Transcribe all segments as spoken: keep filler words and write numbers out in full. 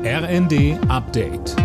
R N D Update.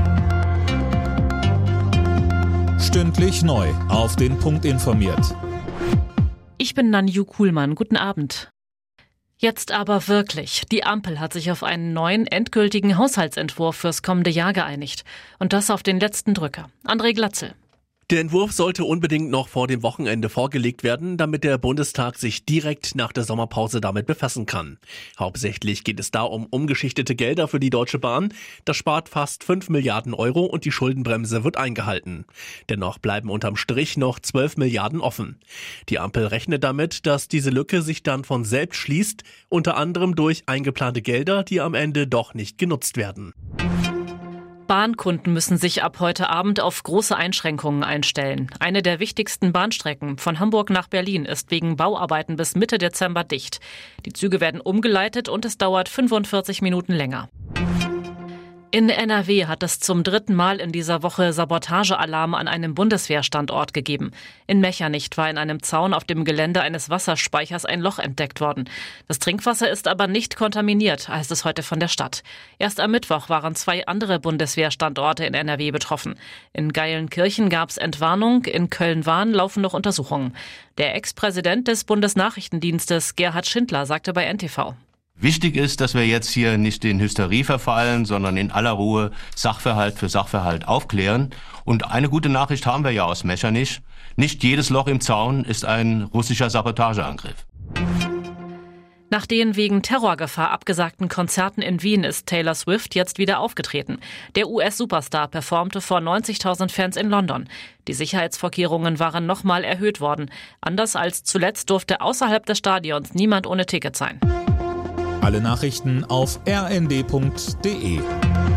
Stündlich neu auf den Punkt informiert. Ich bin Nanju Kuhlmann. Guten Abend. Jetzt aber wirklich. Die Ampel hat sich auf einen neuen, endgültigen Haushaltsentwurf fürs kommende Jahr geeinigt. Und das auf den letzten Drücker. André Glatzel. Der Entwurf sollte unbedingt noch vor dem Wochenende vorgelegt werden, damit der Bundestag sich direkt nach der Sommerpause damit befassen kann. Hauptsächlich geht es da um umgeschichtete Gelder für die Deutsche Bahn. Das spart fast fünf Milliarden Euro und die Schuldenbremse wird eingehalten. Dennoch bleiben unterm Strich noch zwölf Milliarden offen. Die Ampel rechnet damit, dass diese Lücke sich dann von selbst schließt, unter anderem durch eingeplante Gelder, die am Ende doch nicht genutzt werden. Bahnkunden müssen sich ab heute Abend auf große Einschränkungen einstellen. Eine der wichtigsten Bahnstrecken von Hamburg nach Berlin ist wegen Bauarbeiten bis Mitte Dezember dicht. Die Züge werden umgeleitet und es dauert fünfundvierzig Minuten länger. In N R W hat es zum dritten Mal in dieser Woche Sabotagealarm an einem Bundeswehrstandort gegeben. In Mechernich war in einem Zaun auf dem Gelände eines Wasserspeichers ein Loch entdeckt worden. Das Trinkwasser ist aber nicht kontaminiert, heißt es heute von der Stadt. Erst am Mittwoch waren zwei andere Bundeswehrstandorte in N R W betroffen. In Geilenkirchen gab es Entwarnung, in Köln-Wahn laufen noch Untersuchungen. Der Ex-Präsident des Bundesnachrichtendienstes Gerhard Schindler sagte bei N T V: Wichtig ist, dass wir jetzt hier nicht in Hysterie verfallen, sondern in aller Ruhe Sachverhalt für Sachverhalt aufklären. Und eine gute Nachricht haben wir ja aus Mechernich. Nicht jedes Loch im Zaun ist ein russischer Sabotageangriff. Nach den wegen Terrorgefahr abgesagten Konzerten in Wien ist Taylor Swift jetzt wieder aufgetreten. Der U S-Superstar performte vor neunzigtausend Fans in London. Die Sicherheitsvorkehrungen waren nochmal erhöht worden. Anders als zuletzt durfte außerhalb des Stadions niemand ohne Ticket sein. Alle Nachrichten auf r n d punkt d e.